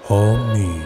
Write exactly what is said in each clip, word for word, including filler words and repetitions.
آمین.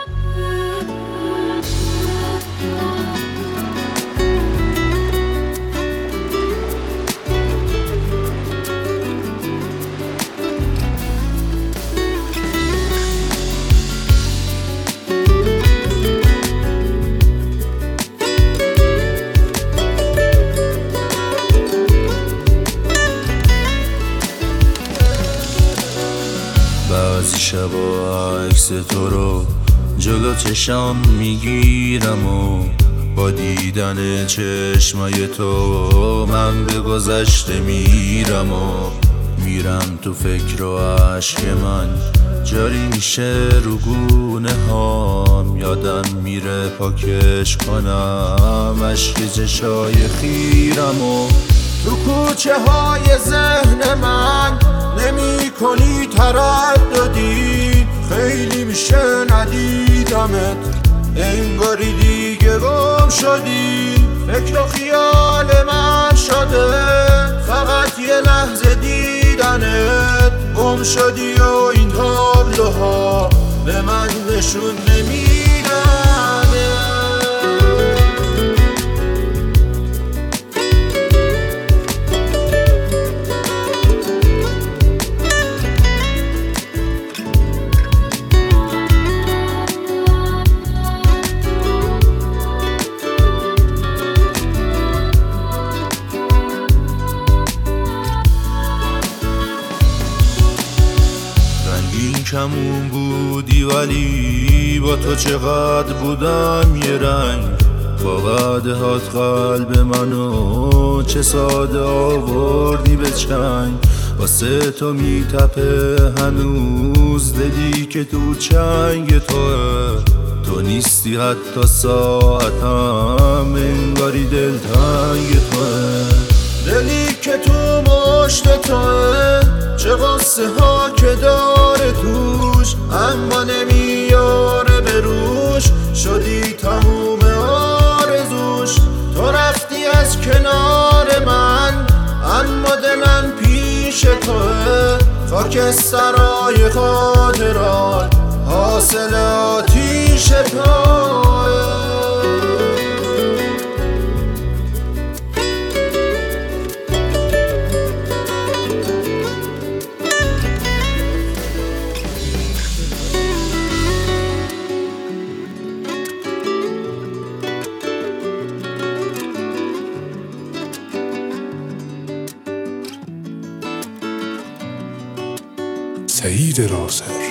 بعضی شبا عکس تو رو جلو چشام میگیرم و با دیدن چشمای تو من به گذشته میرم و میرم تو فکر و عشق من جاری میشه رو گونه هام، یادم میره پاکش کنم عشق چشای خیرم و تو کوچه های ذهن من نمی کنی ترددی، خیلی میشه ندیدمت انگاری دیگه گم شدی. فکر و خیال من شده فقط یه لحظه دیدنت، گم شدی و این تابلوها به من نشون نمیدن. کمون بودی ولی با تو چقدر بودم یه رنگ، با وعده هات قلب منو چه ساده آوردی به چنگ. واسه تو میتپه هنوز دلی که تو چنگ توه، تو نیستی حتی ساعتم انگاری دلتنگ توه. دلی که تو مشت توه چه غصه ها که داره توش، اما نمیاره به روش، شدی تموم آرزوش. تو رفتی از کنار من اما دلم پیش توه، خاکسترای خاطرات حاصل آتیش توه. سعید راسر